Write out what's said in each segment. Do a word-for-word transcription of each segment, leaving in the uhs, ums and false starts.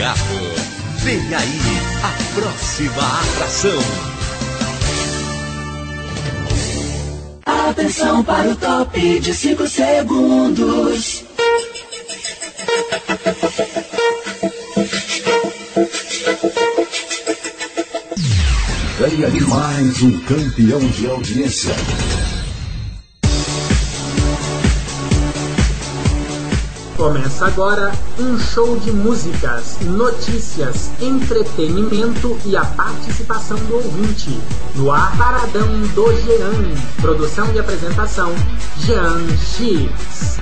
carro. Vem aí a próxima atração. Atenção para o top de cinco segundos. Ganha demais um campeão de audiência. Começa agora um show de músicas, notícias, entretenimento e a participação do ouvinte. No ar, Paradão do Jean. Produção e apresentação, Jean X.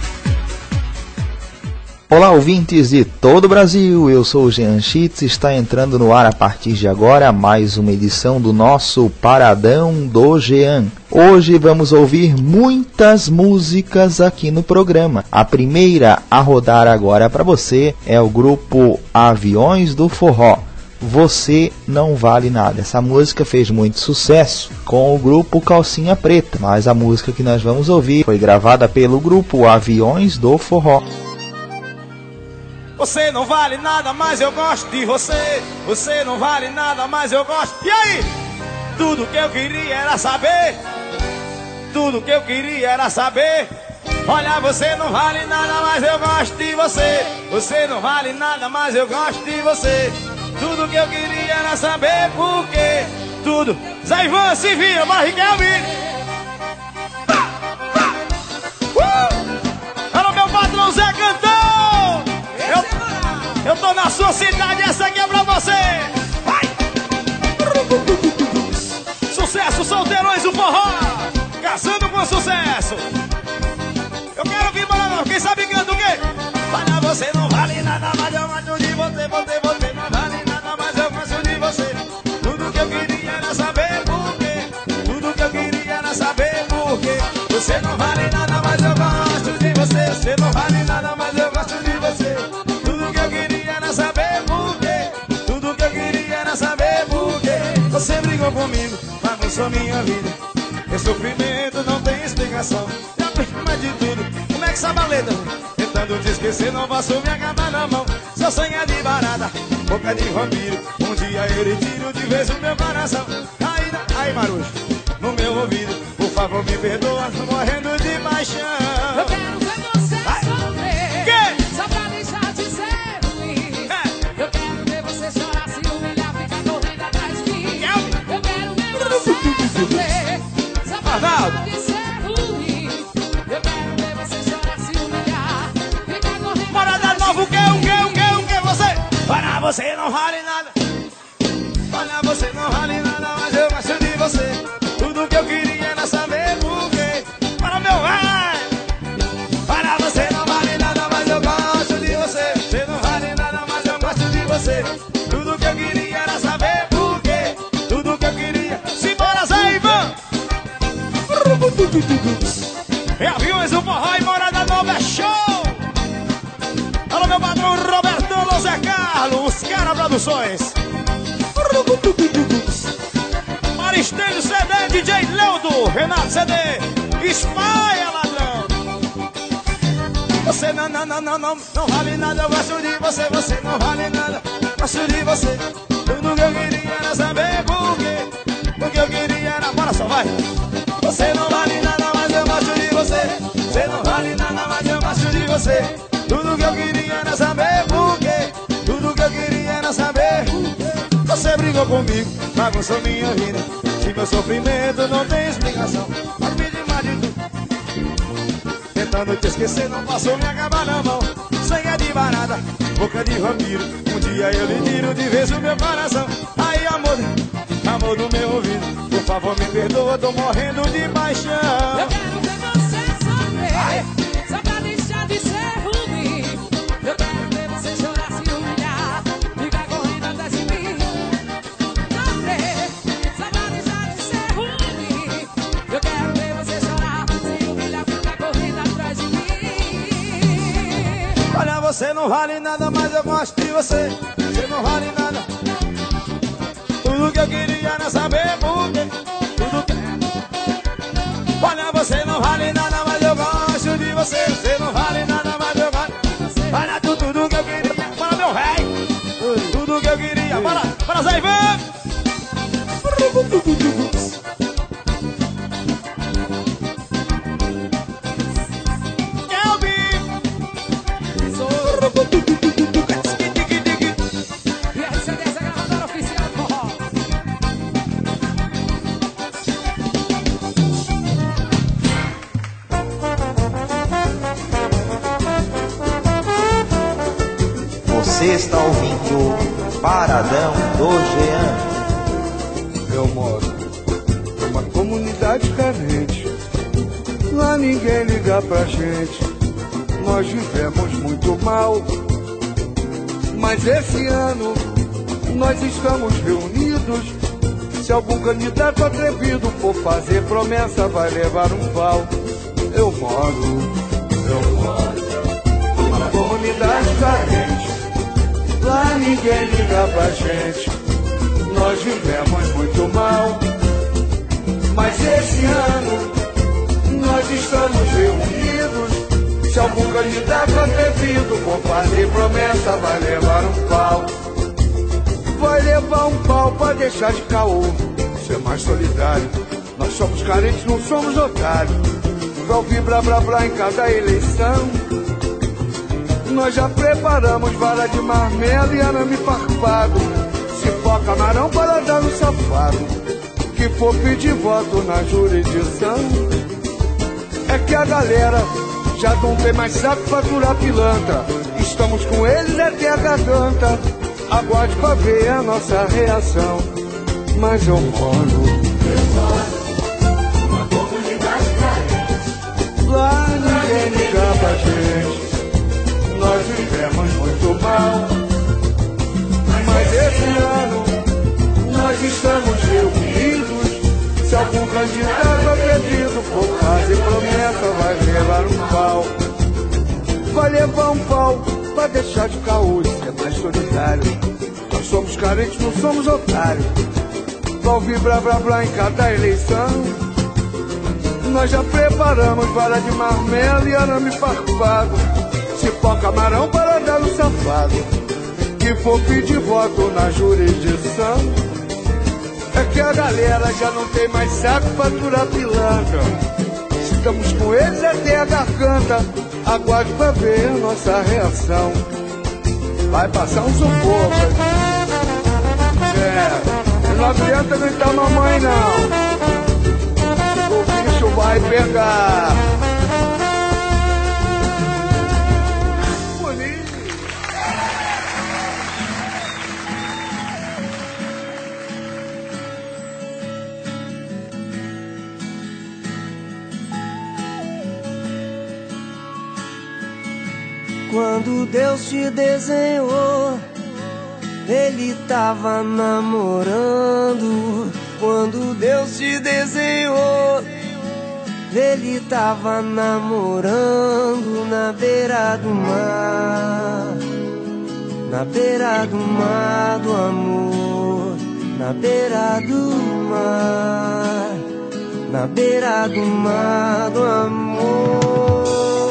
Olá, ouvintes de todo o Brasil, eu sou o Jean Chitz, está entrando no ar a partir de agora mais uma edição do nosso Paradão do Jean. Hoje vamos ouvir muitas músicas aqui no programa. A primeira a rodar agora para você é o grupo Aviões do Forró. Você Não Vale Nada. Essa música fez muito sucesso com o grupo Calcinha Preta, mas a música que nós vamos ouvir foi gravada pelo grupo Aviões do Forró. Você não vale nada, mas eu gosto de você. Você não vale nada, mas eu gosto. E aí? Tudo que eu queria era saber. Tudo que eu queria era saber. Olha, você não vale nada, mas eu gosto de você. Você não vale nada, mas eu gosto de você. Tudo que eu queria era saber por quê. Tudo. Zé Ivan, se vira, Barriguelme. Uh! Alô, meu patrão Zé Cantão. Eu, eu tô na sua cidade, essa aqui é pra você. Vai! Sucesso, solteirões do forró. Casando com sucesso. Eu quero ouvir Maranhão, quem sabe canta o quê? Olha, você não vale nada, mas eu gosto de você. Você, você não vale nada, mas eu gosto de você. Tudo que eu queria era saber por quê. Tudo que eu queria era saber por quê. Você não vale nada, mas eu gosto de você. Você não vale nada, mas eu gosto de você. Tudo que eu queria era saber por quê. Tudo que eu queria era saber por quê. Você brigou comigo, bagunçou minha vida. Meu sofrimento não tem explicação. Já perdi mais de tudo. Como é que sabe a letra? Tentando te esquecer, não posso me acabar na mão. Seu sonho é de barata, boca de vampiro. Um dia eu lhe tiro de vez o meu coração. Aí, aí, Marujo, no meu ouvido, por favor me perdoa, tô morrendo de paixão. Eu quero ver você vai sofrer, que? Só pra deixar de ser ruim. é. Eu quero ver você chorar, se humilhar, ficar correndo atrás de mim. Eu, eu quero ver você sofrer, Só pra Arnaldo. deixar de ser ruim. Eu quero ver você chorar, se humilhar, ficar correndo Bora atrás dar novo, o de que, mim. o que, o que, o que você? Para você não vale nada. Olha, você não vale nada, mas eu gosto de você. Tudo que eu queria era saber por quê. Para meu vai. Para você não vale nada, mas eu gosto de você. Você não vale nada, mas eu gosto de você. Tudo que eu queria era saber por quê. Tudo que eu queria. Simbora, Zé Ivan. Em Aviões do Forró e Morada Nova é show. Alô, meu patrão Robertão, Alô, Zé Carlos, os Cara Produções. Maristênio C D, D J Leudo, Renato C D, espalha, ladrão. Você não, não, não, não, não, não vale nada, eu gosto de você. Você não vale nada, gosto de você. Tudo que eu queria era saber por quê. O que eu queria era, bora só, vai. Você não vale nada, mas eu gosto de você. Você não vale nada, mas eu gosto de você. Tudo que eu queria era saber por quê. Tudo que eu queria era saber por quê. Você brigou comigo, bagunçou minha vida. Se meu sofrimento não tem explicação, mas me demais de tudo. Tentando te esquecer, não posso me acabar na mão. Sangue é de barata, boca de vampiro. Um dia eu lhe tiro de vez o meu coração. Aí, amor, amor do meu ouvido, por favor me perdoa, tô morrendo de paixão. Eu quero ver você sofrer, Ai. Só pra deixar de ser ruim. Eu quero ver você chorar, se humilhar, ficar correndo atrás de mim. Sofrer, só pra deixar de ser ruim. Eu quero ver você chorar, se humilhar, ficar correndo atrás de mim. Olha, você não vale nada, mas eu gosto de você. Você não vale nada. Tudo que eu queria era saber por quê. Tudo que... Olha, você não vale nada, mas eu gosto de você. Você não vale nada, mas eu gosto. Olha tudo, tudo que eu queria. Para meu rei. Bahia. Para, para Zé Ivan. E aí, C D S, a gravadora oficial do forró. Você está ouvindo Paradão do Jean. Eu moro numa comunidade carente. Lá ninguém liga pra gente. Nós vivemos muito mal. Mas esse ano nós estamos reunidos. Se algum candidato atrevido for fazer promessa, vai levar um pau. Eu moro, eu moro numa comunidade carente. Lá ninguém liga pra gente. Nós vivemos muito mal. Mas esse ano nós estamos reunidos. Se algum candidato atrevido for fazer promessa, vai levar um pau. Vai levar um pau pra deixar de caô. Ser mais solidário. Nós somos carentes, não somos otários. Pra ouvir blá blá blá em cada eleição. Nós já preparamos vara de marmelo e arame farpado. Cipó, camarão para dar no safado. Que for pedir voto na jurisdição. É que a galera já não tem mais saco pra durar pilantra. Estamos com eles até a garganta. Aguarde pra ver a nossa reação. Mas eu moro, eu moro numa comunidade carente. Lá ninguém liga pra gente. Nós vivemos muito mal. Mas esse ano nós estamos reunidos. Se algum candidato atrevido for fazer promessa, vai levar um pau. Vai levar um pau pra deixar de caô. Isso é mais solidário. Nós somos carentes, não somos otários. Pra ouvir blá blá blá em cada eleição. Nós já preparamos vara de marmelo e arame farpado. Cipó, camarão para dar no safado. Que for pedir voto na jurisdição. É que a galera já não tem mais saco pra durar pilantra. Estamos com eles até a garganta. Aguarde pra ver a nossa reação. Vai passar um sufoco. É, não adianta gritar mamãe não. O bicho vai pegar. Quando Deus te desenhou, Ele tava namorando. Quando Deus te desenhou, Ele tava namorando na beira do mar. Na beira do mar do amor. Na beira do mar. Na beira do mar do amor.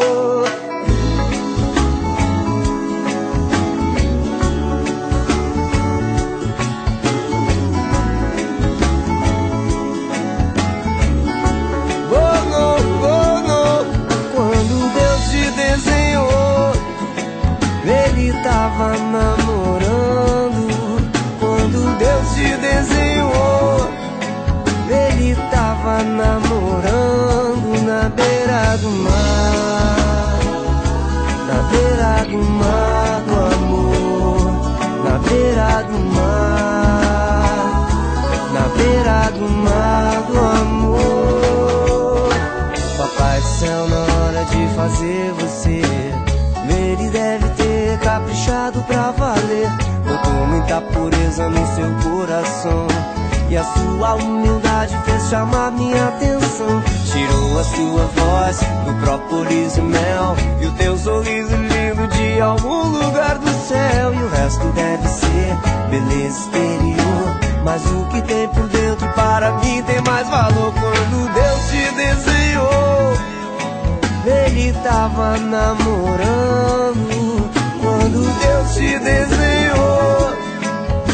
Ele tava namorando. Quando Deus te desenhou, Ele tava namorando na beira do mar. Na beira do mar do amor. Na beira do mar. Na beira do mar do amor. Papai do céu, na hora de fazer você, Ele deve ter caprichado pra valer. Botou muita pureza no seu coração e a sua humildade fez chamar minha atenção. Tirou a sua voz do própolis e mel e o teu sorriso lindo de algum lugar do céu. E o resto deve ser beleza exterior, mas o que tem por dentro para mim tem mais valor. Quando Deus te desenhou, Ele tava namorando. Quando Deus te desenhou,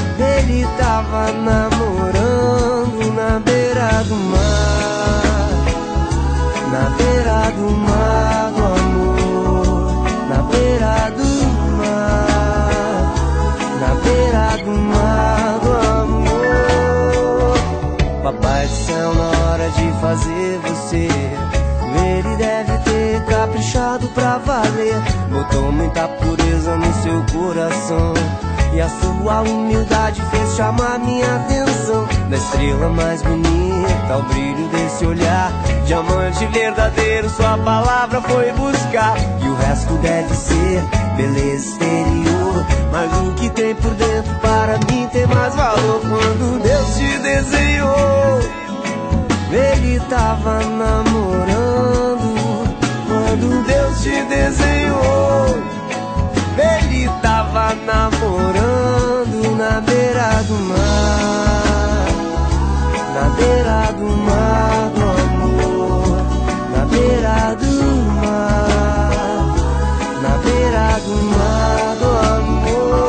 Ele tava namorando na beira do mar, na beira do mar do amor, na beira do mar, na beira do mar do amor. Papai do céu, na hora de fazer você, ele deve ter caprichado pra valer. Botou muita pureza no seu coração, e a sua humildade fez chamar minha atenção. Da estrela mais bonita ao brilho desse olhar, diamante verdadeiro sua palavra foi buscar. E o resto deve ser beleza exterior, mas o que tem por dentro para mim tem mais valor. Quando Deus te desenhou, ele tava namorando. Quando Deus te desenhou, ele tava namorando na beira do mar, na beira do mar do amor, na beira do mar, na beira do mar do amor.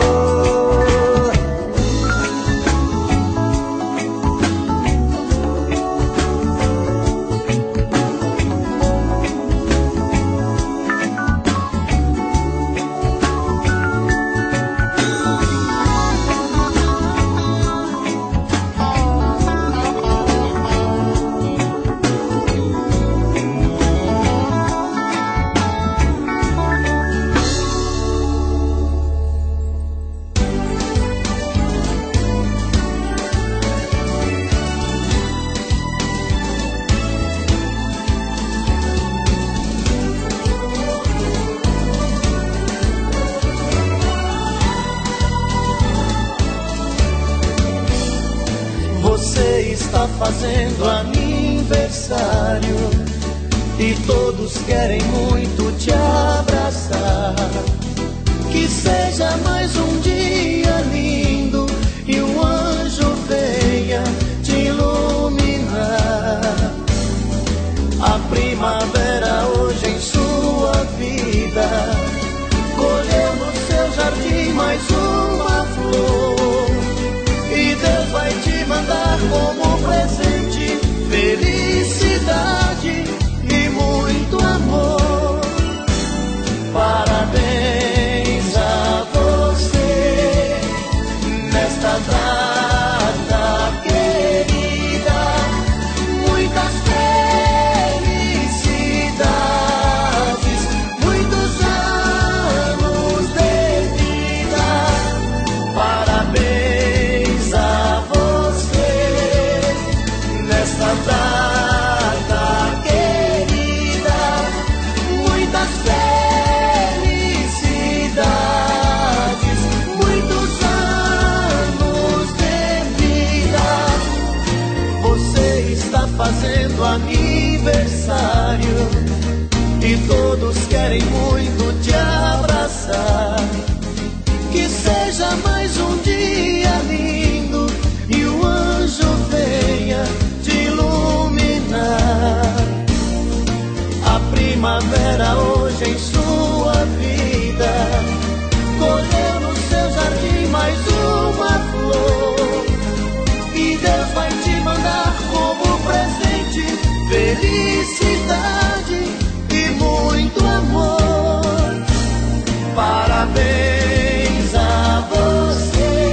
Fazendo aniversário e todos querem muito te abraçar. Que seja mais um dia lindo e um anjo venha te iluminar. A primavera hoje em sua vida colheu no seu jardim mais uma flor, e Deus vai te mandar como presente felicidade e muito amor. Parabéns a você nesta data querida, muitas felicidades, muitos anos de vida. Parabéns a você nesta data querida, muitas felicidades, muitos anos de vida. Você está fazendo aniversário e todos querem muito te abraçar. Que seja mais um dia lindo e o anjo venha te iluminar. A primavera hoje em sua vida colheu no seu jardim mais uma flor, e Deus vai te mandar como presente felicidade e muito amor. Parabéns a você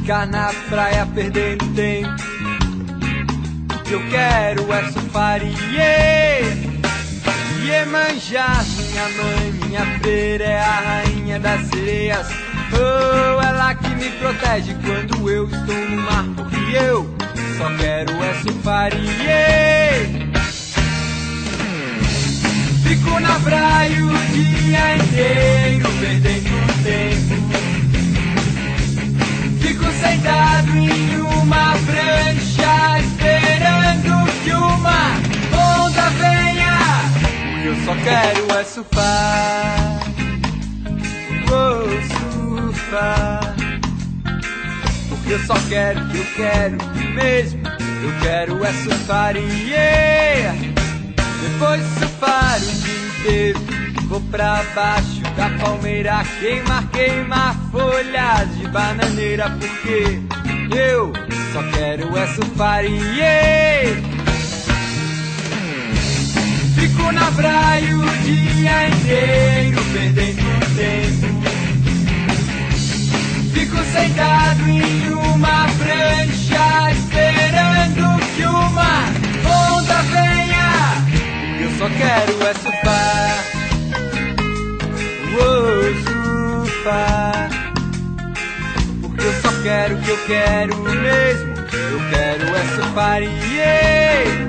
ficar na praia perdendo tempo. O que eu quero é surfar e Iemanjá, minha mãe, minha freira, é a rainha das sereias. Oh, ela que me protege quando eu estou no mar, porque eu só quero é surfar e fico na praia o dia inteiro perdendo tempo. Fico sentado em uma prancha esperando que uma onda venha. O que eu só quero é surfar. Vou surfar. Porque eu só quero o que eu quero mesmo. Eu quero é surfar e yeah. Depois de surfar o dia inteiro, vou pra baixo da palmeira, queimar, queimar folhas de bananeira, porque eu só quero é surfar e yeah. Fico na praia o dia inteiro perdendo tempo. Fico sentado em uma prancha esperando que uma onda venha. Eu só quero é surfar. Vou surfar. Porque eu só quero o que eu quero mesmo. Eu quero é surfar e yeah.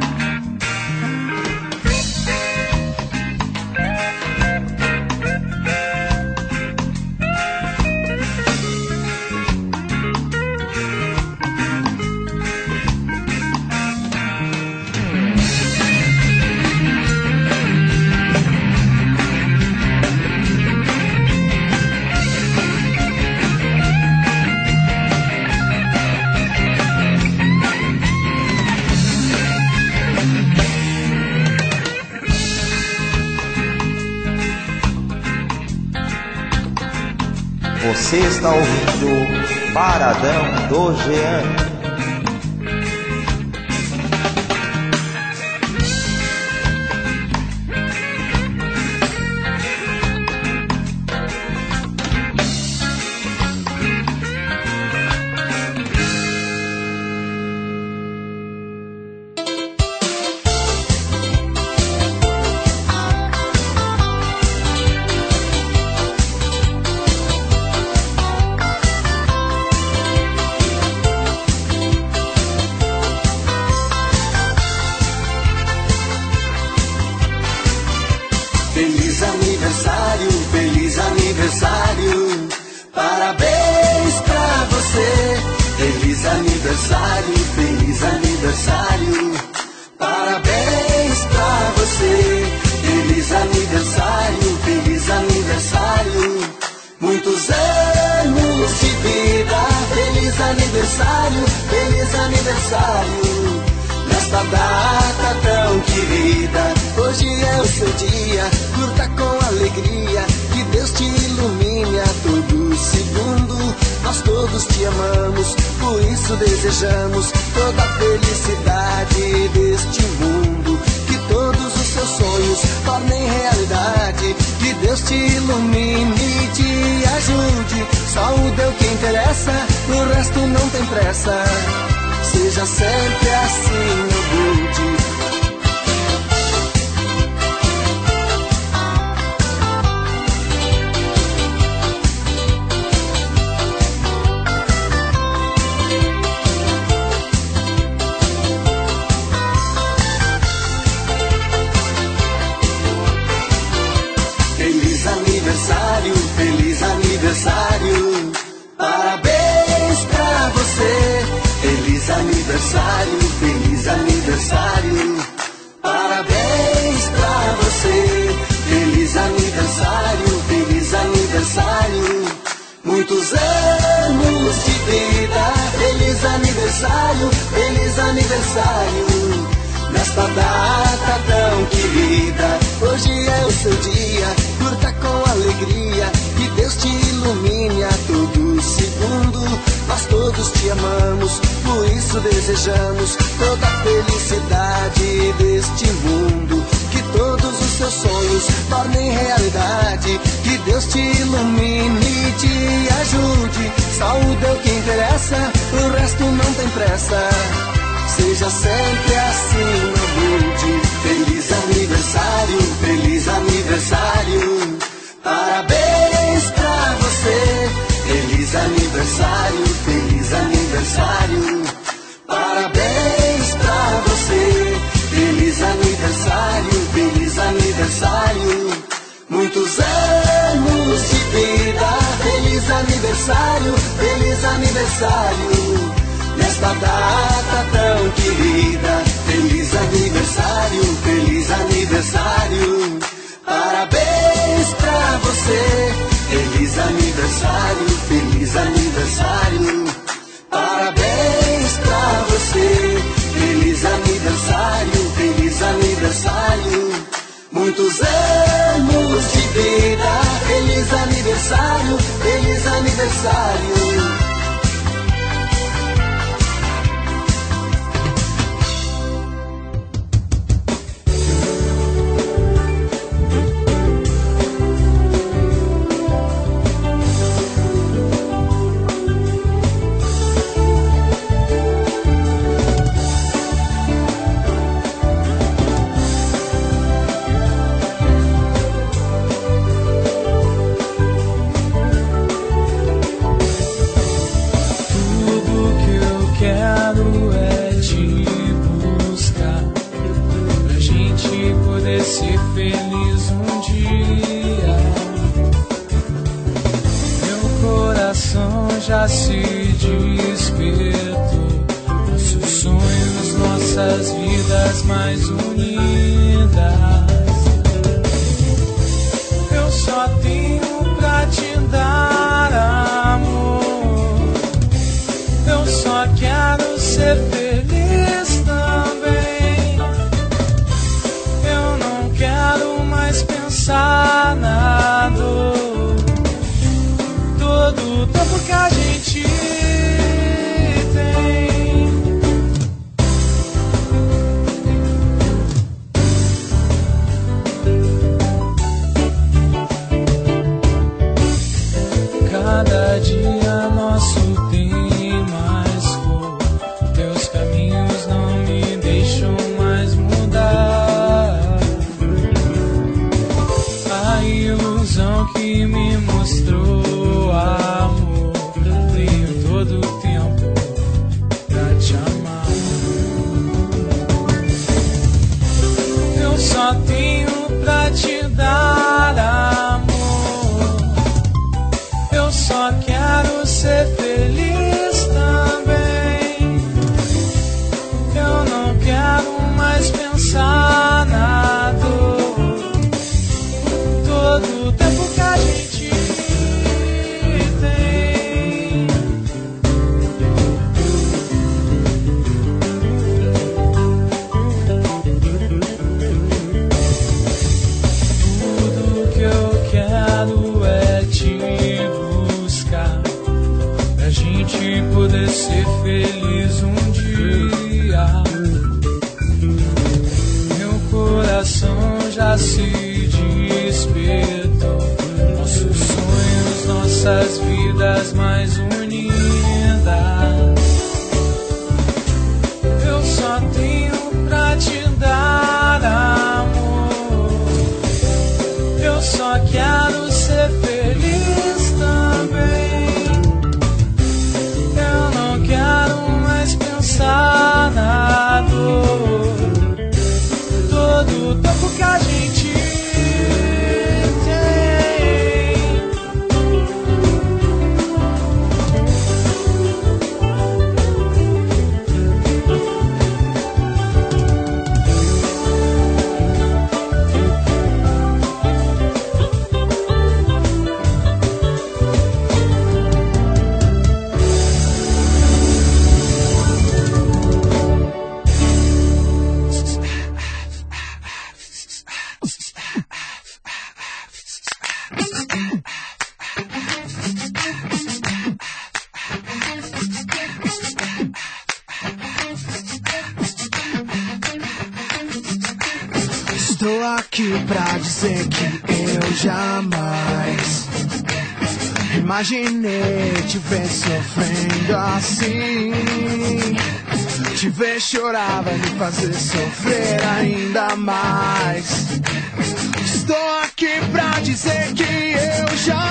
Você está ouvindo Paradão do Jean. Feliz aniversário, feliz aniversário, parabéns pra você. Feliz aniversário, feliz aniversário, parabéns pra você. Feliz aniversário, feliz aniversário, muitos anos de vida. Feliz aniversário, feliz aniversário, nesta data tão querida. Hoje é o seu dia, curta com alegria, que Deus te ilumine a todo segundo. Nós todos te amamos, por isso desejamos toda a felicidade deste mundo. Que todos os seus sonhos tornem realidade, que Deus te ilumine e te ajude. Só o Deus que interessa, o resto não tem pressa. Seja sempre assim, humilde. Feliz aniversário, feliz aniversário, parabéns pra você. Feliz aniversário, feliz aniversário, parabéns pra você. Feliz aniversário, feliz aniversário, muitos anos de vida. Feliz aniversário, feliz aniversário, nesta data tão querida. Hoje é o seu dia, curta com alegria, que Deus te ilumine a todo segundo. Nós todos te amamos, por isso desejamos toda a felicidade deste mundo. Que todos os seus sonhos tornem realidade, que Deus te ilumine e te ajude. Saúde é o que interessa, o resto não tem pressa. Seja sempre assim, humilde. Feliz aniversário, feliz aniversário. Parabéns pra você. Feliz aniversário, feliz aniversário. Parabéns pra você. Feliz aniversário, feliz aniversário. Muitos anos de vida. Feliz aniversário, feliz aniversário. Nesta data tão querida. Feliz aniversário, feliz aniversário. Parabéns pra você. Feliz aniversário, feliz aniversário. Parabéns pra você. Feliz aniversário, feliz aniversário. Muitos anos de vida. Feliz aniversário, feliz aniversário. Já se despertou, nossos sonhos, nossas vidas mais unidas. Eu só tenho pra te dar amor. Eu só quero ser feliz também. Eu não quero mais pensar na dor. Todo o tempo que a gente tem, cada dia nosso tem mais cor. Teus caminhos não me deixam mais mudar. A ilusão que me mostrou amor, tenho todo o tempo pra te amar. Eu só tenho pra te dar amor. Eu só quero ser feliz também. Eu não quero mais pensar na dor. Todo o tempo que a gente poder ser feliz um dia. Meu coração já se despertou, nossos sonhos, nossas vidas mais unidas. Eu só tenho pra te dar amor. Eu só quero ser feliz também. Quero mais pensar na dor. Todo o tempo que a gente Estou aqui pra dizer que eu jamais Imaginei te ver sofrendo assim. Te ver chorar vai me fazer sofrer ainda mais. Estou aqui pra dizer que eu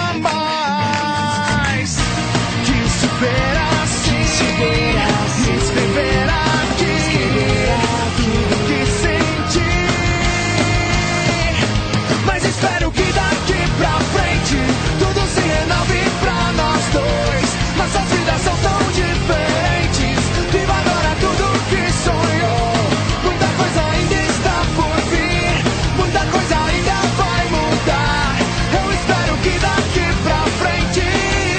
jamais quis te ver assim, quis escrever aqui tudo que senti. Mas espero que daqui pra frente tudo se renove pra nós dois. Nossas vidas são tão diferentes. Viva agora tudo que sonhou. Muita coisa ainda está por vir. Muita coisa ainda vai mudar. Eu espero que daqui pra frente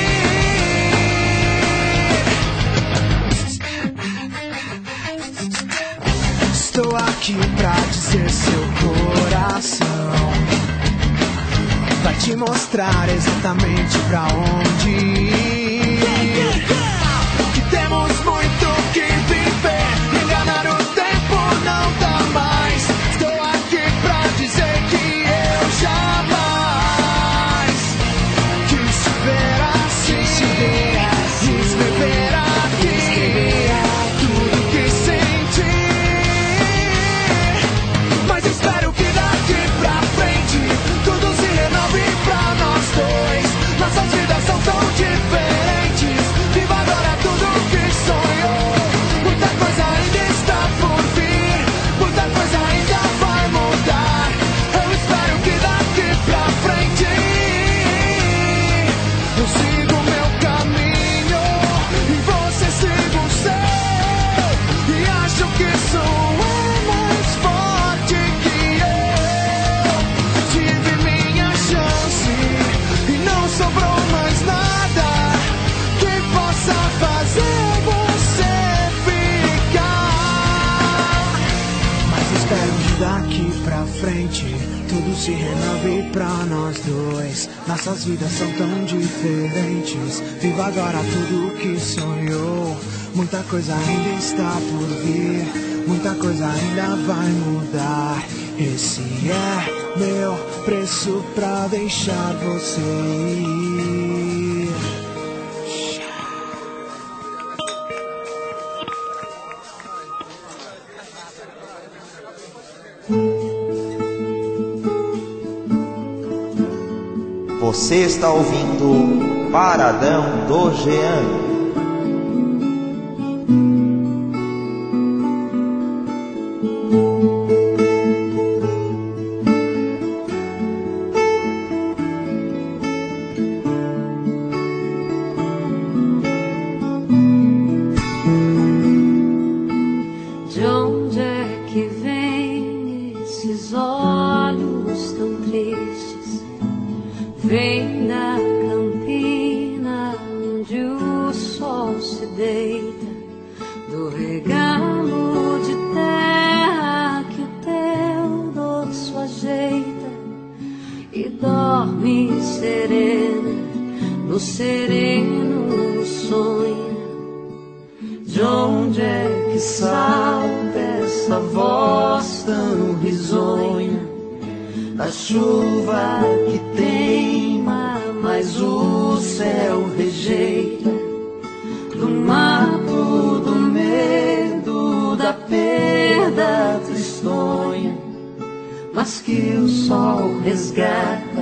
estou aqui pra dizer seu coração vai te mostrar exatamente pra onde ir. Que temos muito que viver. Enganar o tempo não dá mais. Estou aqui pra dizer que eu jamais quis te ver assim, quis escrever aqui tudo que senti. Mas espero que daqui pra frente tudo se renove pra nós dois. Nossas vidas são tão diferentes. Viva agora tudo que sonhou. Muita coisa ainda está por vir. Muita coisa ainda vai mudar. Eu espero que daqui pra frente eu sigo meu caminho e você siga o seu. E acho que isso é mais forte que eu. Tive minha chance e não sobrou mais nada que possa fazer você ficar. Mas espero que daqui pra frente tudo se renove pra nós dois. Nossas vidas são tão diferentes. Viva agora tudo que sonhou. Muita coisa ainda está por vir. Muita coisa ainda vai mudar. Esse é meu preço pra deixar você ir. Você está ouvindo Paradão do Jean. De onde é que vem esses olhos tão tristes? Vem da campina onde o sol se deita, do regalo de terra que o teu dorso ajeita, e dorme serena, no sereno sonha. De onde é que salta essa voz tão risonha? A chuva que teima, mas o céu rejeita. Do mato, do medo, da perda tristonha, mas que o sol resgata,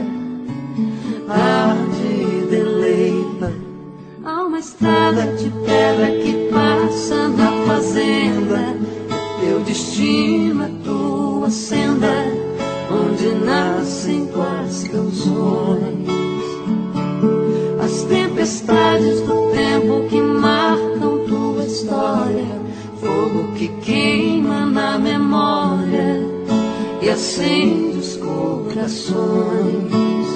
arde e deleita. Há uma estrada de pedra que passa na fazenda. Teu destino é tua senda, onde nascem tuas canções. As tempestades do tempo que marcam tua história, fogo que queima na memória e acende os corações.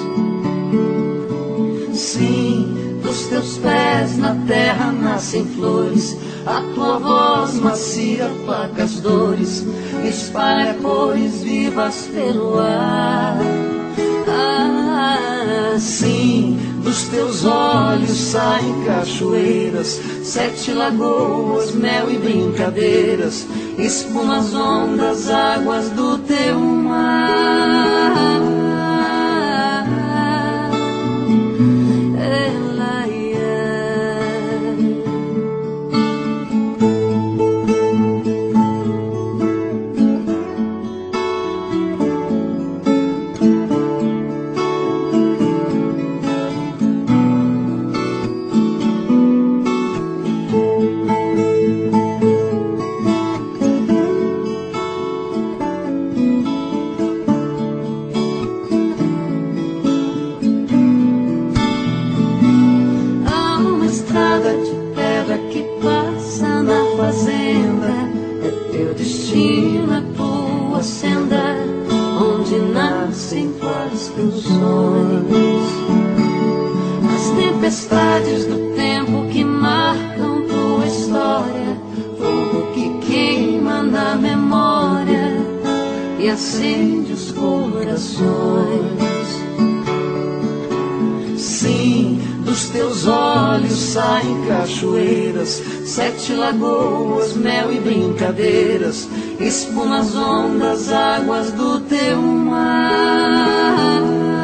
Sim, dos teus pés na terra nascem flores, a tua voz macia aplaca as dores, espalha cores vivas pelo ar. Ah, sim, dos teus olhos saem cachoeiras, sete lagoas, mel e brincadeiras, espuma as ondas, águas do teu mar. É e acende os corações. Sim, dos teus olhos saem cachoeiras, sete lagoas, mel e brincadeiras, espuma as ondas, águas do teu mar.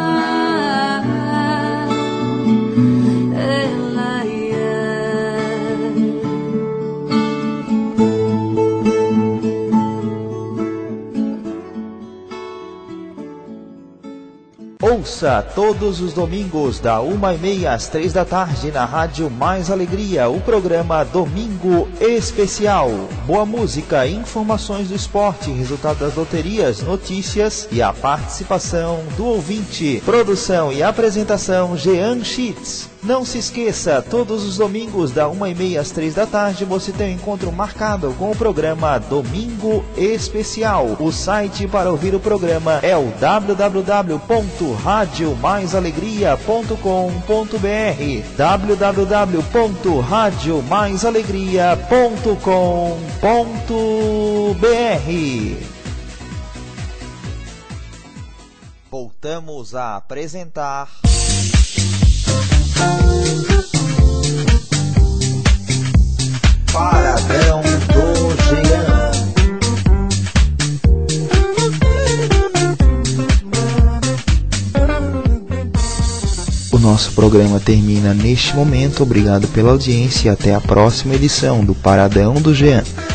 Ouça todos os domingos, da uma e meia às três da tarde, na Rádio Mais Alegria, o programa Domingo Especial. Boa música, informações do esporte, resultado das loterias, notícias e a participação do ouvinte. Produção e apresentação, Jean Schitz. Não se esqueça, todos os domingos, da uma e meia às três da tarde, você tem um encontro marcado com o programa Domingo Especial. O site para ouvir o programa é o w w w ponto rádio mais alegria ponto com ponto b r w w w ponto rádio mais alegria ponto com ponto b r. Voltamos a apresentar Paradão do Jean. O nosso programa termina neste momento. Obrigado pela audiência e até a próxima edição do Paradão do Jean.